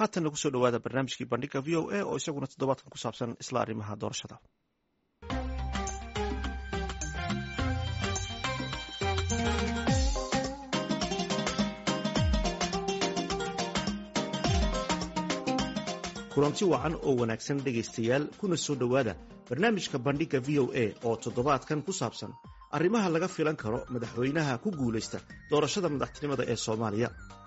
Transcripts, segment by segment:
haatan nagu soo dhawaada barnaamijkii bandhiga v o a oo isaguna toddobaadkan ku saabsan isla arrimaha doorashada. kulanti wacan oo wanaagsan dhegaystayaal kuna soo dhowaada barnaamijka bandhiga v o a oo toddobaadkan ku saabsan arrimaha laga filan karo madaxweynaha ku guulaysta doorashada madaxtinimada ee Soomaaliya.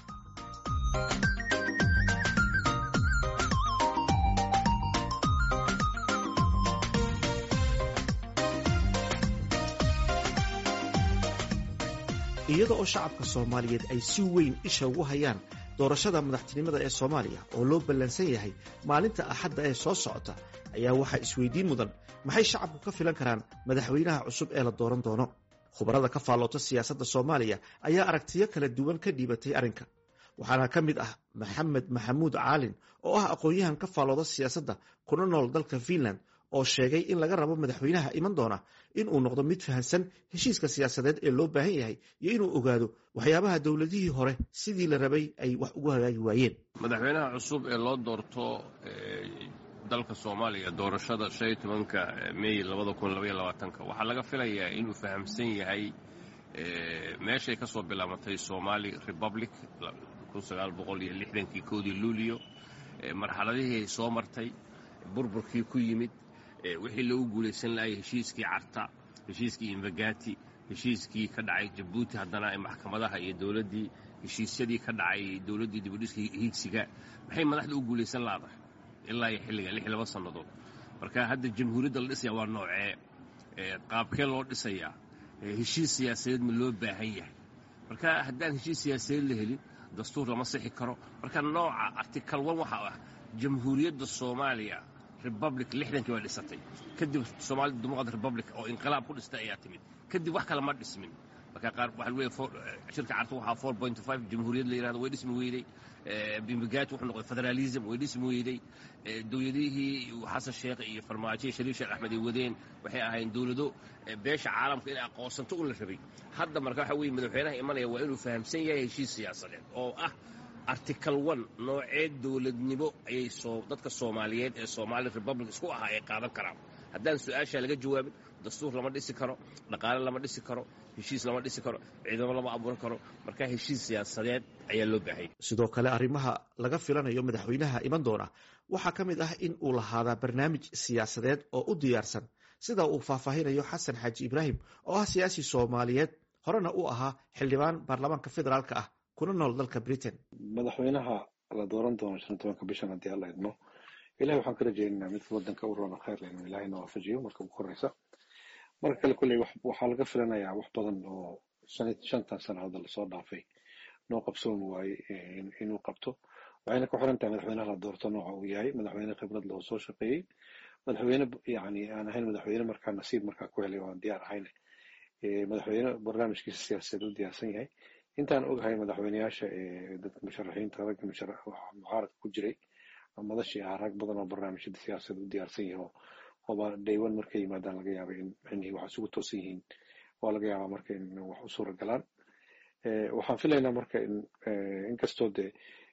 iyada oo shacabka Soomaaliyeed ay si weyn isha ugu hayaan doorashada madaxtinimada ee Soomaaliya oo loo ballansan yahay maalinta Axadda ee soo socota ayaa waxa isweydiin mudan maxay shacabku ka filan karaan madaxweynaha cusub ee la dooran doono. khubarada ka faaloota siyaasadda Soomaaliya ayaa aragtiyo kala duwan ka dhiibatay arrinka. waxaana ka mid ah Maxamed Maxamuud Caalin oo ah aqoon-yahan ka faalooda siyaasadda kuna nool dalka Finland oo sheegay in laga rabo madaxweynaha iman doona in uu noqdo mid fahansan heshiiska siyaasadeed ee loo baahan yahay iyo inuu ogaado waxyaabaha dowladihii hore sidii la rabay ay wax ugu hagaagi waayeen. madaxweynaha cusub ee loo doorto dalka Soomaaliya doorashada 15 May 2022 waxaa laga filayaa inuu fahamsan yahay meeshay ka soo bilaabatay Somali Republic 1960 Luulyo marxaladihii soo martay burburkii ku yimid wixii lagu guulaysan laayay heshiiskii Carta heshiiskii Invagati heshiiskii ka dhacay Djibouti haddana ay maxkamadaha iyo dawladdii heshiisyadii ka dhacay dawladdii dibadhiskii Higsiga maxay madaxda u guulaysan laadahay ilaa xilliga 6 sanadood marka hadda jamhuuriyadda la dhisaya waa noocee qaabkee loo dhisayaa heshiis siyaasadeed ma loo baahan yahay marka haddaan heshiis siyaasadeed la helin dastuur lama sixi karo marka nooca article 1 waxa ah jamhuuriyadda Soomaaliya Republic 60 waa dhisatay kadib Somali Democratic Republic oo inqilaab ku dhistay ayaa timid kadib wax kale ma dhismin marka qaar waxa weeye shirka Carta waxa 4.5 jamhuuriyad la yiraahdo way dhismi weeyday Invagati wuxuu noqday federalism way dhismi weeyday dawladihii Xasan Sheekh iyo Farmaajo Shariif Sheekh Axmed ay wadeen waxay ahayn dawlado beesha caalamka inay aqoonsanto u la rabay hadda marka waxa weeye madaxweynaha imanaya waa inuu fahamsan yahay heshiis siyaasadeed oo ah article 1 noocee dawladnimo ayay dadka Soomaaliyeed ee Somali Republic isku ahaa ay qaadan karaan haddaan su'aasha laga jawaabin dastuur lama dhisi karo dhaqaale lama dhisi karo heshiis lama dhisi karo ciidamo lama abuuran karo marka heshiis siyaasadeed ayaa loo baahay. sidoo kale arrimaha laga filanayo madaxweynaha iman doona waxaa ka mid ah in uu lahaada barnaamij siyaasadeed oo u diyaarsan sida uu faahfaahinayo Xasan Xaaji Ibraahim oo ah siyaasi Soomaaliyeed horena u ahaa xildhibaan baarlamaanka federaalka ah kuna nool dalka Britain. madaxweynaha la dooran doono 15 bishan haddii alla idmo ilaahay waxaan ka rajaynaynaa mid wadanka u roona khayr leh inuu ilaahayna waafajiyo marka ugu horeysa marka kale kuley waxaa laga filanayaa wax badan oo 5 sano hadda lasoo dhaafay noo qabsoon waaye inuu qabto waxayna ku xiran tahay madaxweynaha la doorto nooca uu yahay madaxweyne khibrad loo soo shaqeeyey madaxweyne yani aan ahayn madaxweyne markaa nasiib markaa ku helay oo aan diyaar ahayn madaxweyne barnaamijkiisa siyaasadeed u diyaarsan yahay intaan ogahay madaxweynayaasha dadka musharaxiinta ragga mucaaradka ku jiray madashii rag badan oo barnaamijyada siyaasadeed u diyaarsan yahay oo daywan markay yimaadaan laga yaabay in xillihi wax isugu toosan yihiin waa laga yaabaa marka in wax u suura galaan waxaan filaynaa marka inkastoo dee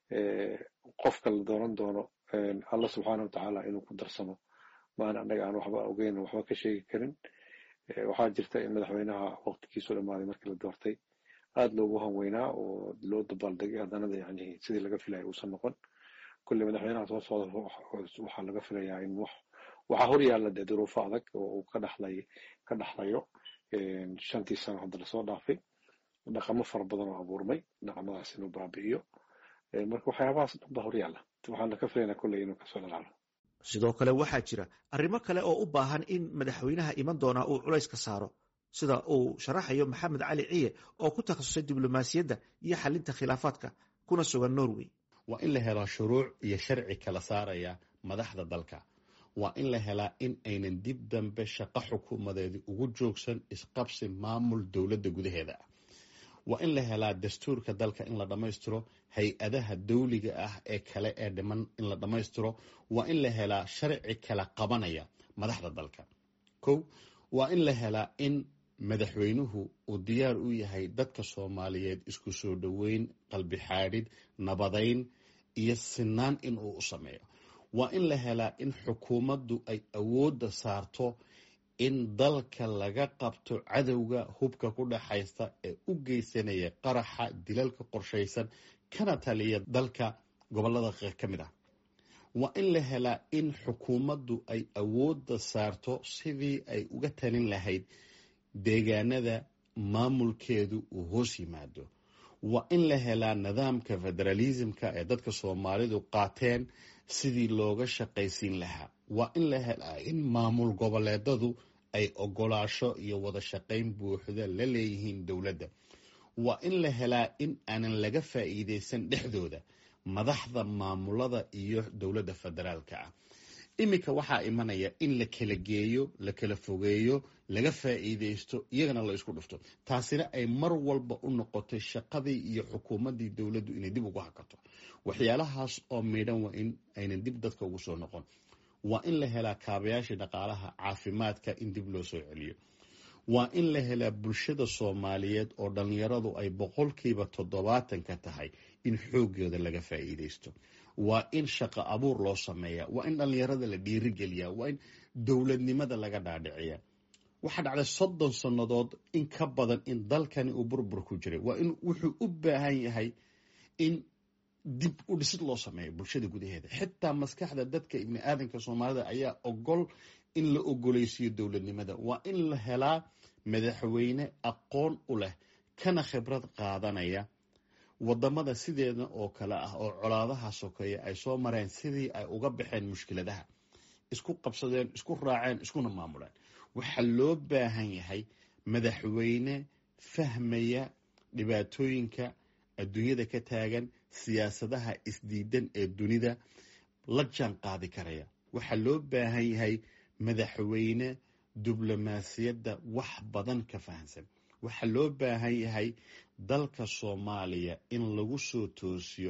qofka la dooran doono alla subxaana watacaala inuu ku darsamo maana annaga aan waxba ogeyn waxba ka sheegi karin waxaa jirta in madaxweynaha waqtigiisu dhamaaday markii la doortay aad loogu hanweynaa oo loo dabaaldegay haddana yani sidii laga filayay uusan noqon kulle madaxweynaha soo socda waxaa laga filayaa in waxaa hor yaalla dee duruufo adag oo uu ka dhaxlayo 5 sano hadda lasoo dhaafay dhaqamo fara badan oo abuurmay dhaqamadaas inuu baabi'iyo marka waxyaabahaas dhan baa hor yaalla waxaan ka filaynaa kulle inuu kasoo dhalaalo. sidoo kale waxaa jira arrimo kale oo u baahan in madaxweynaha iman doona uu culays ka saaro sida uu sharaxayo Maxamed Cali Ciye oo ku takhasusay diblomaasiyadda iyo xalinta khilaafaadka kuna sugan Norway. waa in la helaa shuruuc iyo sharci kala saaraya madaxda dalka waa in la helaa in aynan dib dambe shaqo xukuumadeedii ugu joogsan isqabsi maamul dowladda gudaheeda waa in la helaa dastuurka dalka in la dhammaystiro hay-adaha dawliga ah ee kale ee dhiman in la dhammaystiro waa in la helaa sharci kala qabanaya madaxda dalka waa in la helaa in madaxweynuhu uu diyaar u yahay dadka Soomaaliyeed isku soo dhaweyn qalbi xaadid nabadayn iyo sinaan inuu u sameeyo. waa in la helaa in xukuumaddu ay awoodda saarto in dalka laga qabto cadowga hubka ku dhaxaysta ee u geysanaya qaraxa dilalka qorshaysan kana taliya dalka gobolada ka mid ah. waa in la helaa in xukuumaddu ay awoodda saarto sidii ay uga talin lahayd deegaanada maamulkeedu uu hoos yimaado. waa in la helaa nidaamka federalismka ee dadka Soomaalidu qaateen sidii looga shaqaysiin lahaa. waa in la helaa in maamul goboleedadu ay ogolaasho iyo wada shaqayn buuxda la leeyihiin dowladda. waa in la helaa in aanan laga faa'iideysan dhexdooda madaxda maamulada iyo dowladda federaalka ah. iminka waxaa imanaya in la kala geeyo, la kala fogeeyo, laga faa'iideysto, iyagana la isku dhufto. taasina ay mar walba u noqotay shaqadii iyo xukuumaddii dowladdu inay dib ugu hakato. waxyaalahaas oo midhan waa in aynan dib dadka ugu soo noqon. waa in la helaa kaabayaashii dhaqaalaha, caafimaadka in dib loo soo celiyo. waa in la helaa bulshada Soomaaliyeed oo dhalinyaradu ay 70% ka tahay in xoogooda laga faa'iideysto. waa in shaqo abuur loo sameeyaa. waa in dhalinyarada la dhiirigeliyaa. waa in dowladnimada laga dhaadhiciyaa. waxaa dhacday 30 sannadood in ka badan in dalkani uu burbur ku jiray. waa in wuxuu u baahan yahay in dib u dhisid loo sameeyo bulshada gudaheeda. xitaa maskaxda dadka ibni aadanka Soomaalida ayaa ogol in la ogoleysiyo dowladnimada. waa in la helaa madaxweyne aqoon u leh kana khibrad qaadanaya wadamada sideeda oo kale ah oo colaadaha sokeeya ay soo mareen, sidii ay uga baxeen mushkiladaha, isku qabsadeen, isku raaceen, iskuna maamuleen. waxaa loo baahan yahay madaxweyne fahmaya dhibaatooyinka adduunyada ka taagan, siyaasadaha isdiidan ee dunida la jaan qaadi karaya. waxaa loo baahan yahay madaxweyne diblomaasiyadda wax badan ka fahansan. waxaa loo baahan yahay dalka Soomaaliya in lagu soo toosiyo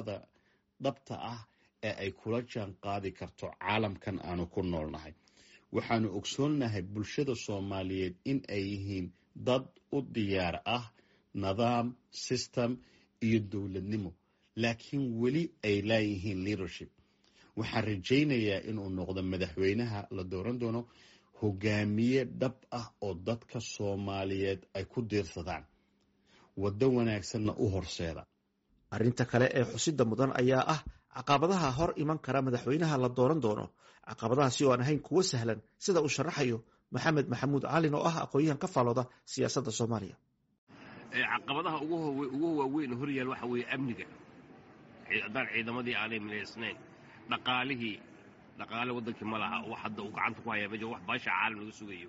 dhabta ah ee ay kula jaan qaadi karto caalamkan aanu ku noolnahay. waxaanu ogsoonnahay bulshada Soomaaliyeed in ay yihiin dad u diyaar ah nidaam, system iyo dowladnimo, laakiin weli ay leeyihiin leadership. waxaan rajaynayaa inuu noqdo madaxweynaha la dooran doono hogaamiye dhab ah oo dadka Soomaaliyeed ay ku diirsadaan, waddo wanaagsanna u horseeda. arrinta kale ee xusida mudan ayaa ah caqabadaha hor iman kara madaxweynaha la dooran doono. caqabadahaasi oo aan ahayn kuwo sahlan, sida uu sharaxayo maxamed maxamuud calin oo ah aqoon-yahan ka faalooda siyaasadda Soomaaliya. caqabadaha ugu waaweyn horyaal waxa weeye amniga. haddaan ciidamadii aanay milaysnayn, dhaqaale wadankii ma laha. wax hadda uu gacanta ku hayaa meja wax baasha caalam laga sugayo.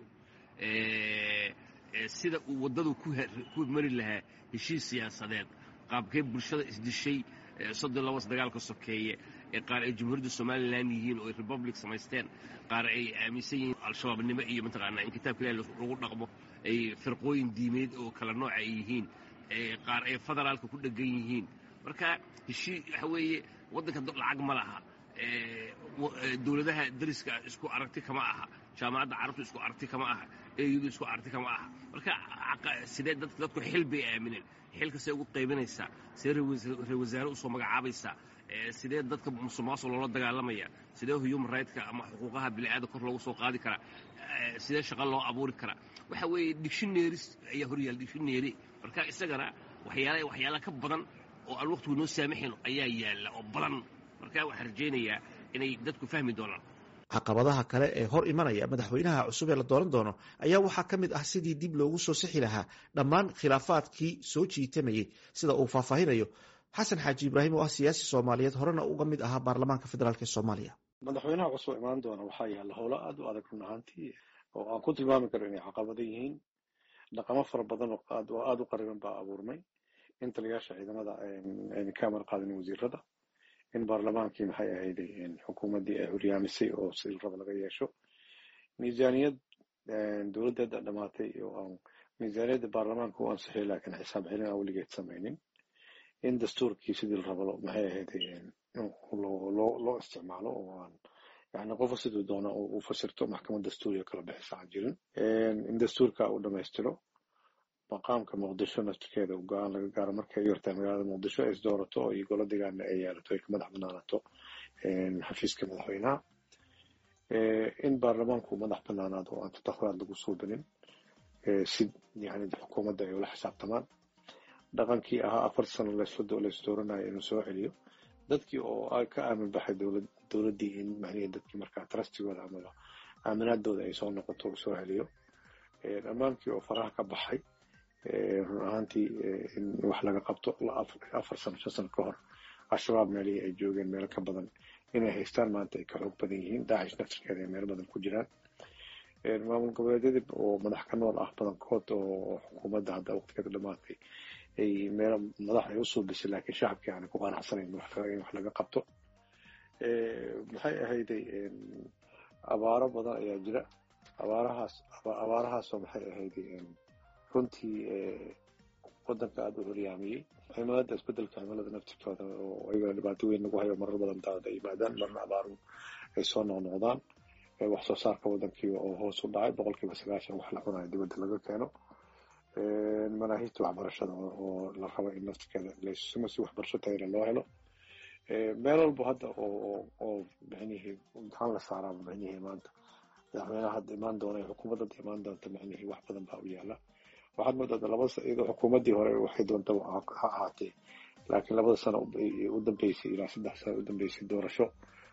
sida uu waddadu ku mari lahaa heshiis siyaasadeed, qaabkee bulshada isdishay 32 dagaalka sokeeye ee qaar ay jamhuuriyadda Somaliland yihiin oo ay republic samaysteen, qaar ay aaminsan yihiin al-shabaabnimo iyo mataqaanaa in kitaabka Ilaahay lagu dhaqmo, ay firqooyin diimeed oo kala nooc ay yihiin, qaar ay federaalka ku dhagan yihiin. marka waxa weeye waddanka lacag ma laha. dowladaha dariska isku aragti kama aha. jaamacadda carabtu isku aragti kama aha. eeyadu isku aragti kama aha. marka sidee dadku xil bay aamineen, xilkasay ugu qaybinaysaa, sidee ra wasaare u soo magacaabaysaa, sidee dadka musuqmaasuqa loola dagaalamaya, sidee human right-ka ama xuquuqaha bini'aadamka kor loogu soo qaadi karaa, sidee shaqo loo abuuri karaa. waxa weeye dictionaries ayaa horyaal, dictionary. marka isagana waxyaala ka badan oo aan waqtigu noo saamaxayn ayaa yaalla oo badan. marka waxaan rajaynayaa inay dadku fahmi doonaan. caqabadaha kale ee hor imanaya madaxweynaha cusub ee la dooran doono ayaa waxaa ka mid ah sidii dib loogu soo sixi lahaa dhammaan khilaafaadkii soo jiitamayey, sida uu faahfaahinayo xasan xaaji ibraahim oo ah siyaasi Soomaaliyeed, horena uga mid ahaa baarlamaanka federaalk ee Soomaaliya. madaxweynaha cusub imaan doona waxaa yaalla howlo aad u adag run ahaantii, oo aan ku tilmaami karo inay caqabado yihiin. dhaqamo fara badan oo aad u qariban baa abuurmay. in taliyaasha ciidamada ayna ka amar qaadanin wasiirada, in baarlamaankii maxay ahayd xukuumaddii ay horyaamisay oo sidii raba laga yeesho. miisaaniyad dowladda dhamaatay oo aan miisaaniyadda baarlamaanka u ansixiyay laakiin xisaab celin aan weligeed samaynin. in dastuurkii sidii la rabo maxay ahayd loo isticmaalo oo aan yani qofka siduu doona u fasirto maxkamad dastuuriga kala bixisa aan jirin. in dastuurka uu dhamaystiro maqaamka muqdisho naftirkeeda go-aan laga gaaro markay u yartahay magaalada muqdisho ay isdoorato iyo golo deegaana ay yeelato ay ka madax banaanato xafiiska madaxweynaha in baarlamaanku madax banaanaado oo aan tadakhuraad lagu suubinin si yani xukuumadda ay ula xisaabtamaan dhaqankii ahaa 4 sano laysdooranayo inuu soo celiyo dadkii oo ay ka aamin baxay dowladdii in macnaheed dadkii markaa trustigooda ama aaminaadooda ay soo noqoto uu soo celiyo ammaankii oo faraha ka baxay run ahaantii in wax laga qabto 4 sano 5 sano ka hor al-shabaab meelihii ay joogeen meel ka badan inay haystaan maanta ay ka xoog badan yihiin daacish naftirkeeda ay meel badan ku jiraan maamul goboleedyadii oo madax ka nool ah badankood oo xukuumadda hadda waqtigeeda dhamaatay ay meel madax ay u suubisay laakiin shacabkii aanay ku qanacsanayn in wax laga qabto maxay ahayday abaaro badan ayaa jira abaarahaasoo maxay ahayday runtii wadanka aada u horyaamiyey cimilada isbedelka cimilada naftirkooda oo ayagana dhibaato weyn lagu hayo marar badan daad ay yimaadaan marna abaaru ay soo noqnoqdaan wax soo saarka wadankii oo hoos u dhacay 90% wax la cunayo dibadda laga keeno manaahijta waxbarashada oo la rabo in naftirkeeda laysimo si waxbarasho tayada loo helo meel walba hadda oo macnihii imtixaan la saaraa macnihii maanta madaxweynaha hadda imaan doona xukuumadda hadda imaan doonta macnihii wax badan baa u yaala waxaad moodaa iyadoo xukuumaddii hore waxay doontaba ha ahaatee laakiin 2 sano u dambeysay ilaa 3 sano u dambeysay doorasho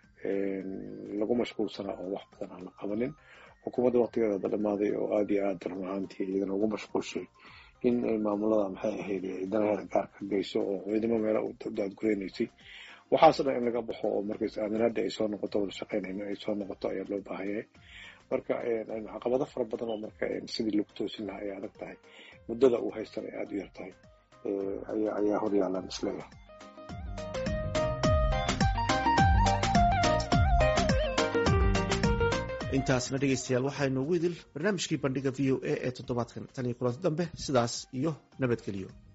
lagu mashquulsanaa oo wax badan aan la qabanin xukuumadda waqtigeeda hadda dhamaaday oo aada iyo aada run ahaantii iyadana ugu mashquulshay in ay maamulada maxay ahayd danaheeda gaarka geyso oo ciidamo meela u daadgureynaysay waxaasoo dhan in laga baxo oo markays aaminaada ay soo noqoto wada shaqeynayna ay soo noqoto ayaa loo baahan yahay marka caqabado fara badan oo marka sidii lagu toosin lahaa ay adag tahay muddada uu haystan ay aada u yar tahay ayaa hor yaalaan isleeyahay intaasna dhegaystayaal waxaa inoogu idil barnaamijkii bandhiga v o a ee toddobaadkan tan iyo kulanti dambe sidaas iyo nabadgelyo.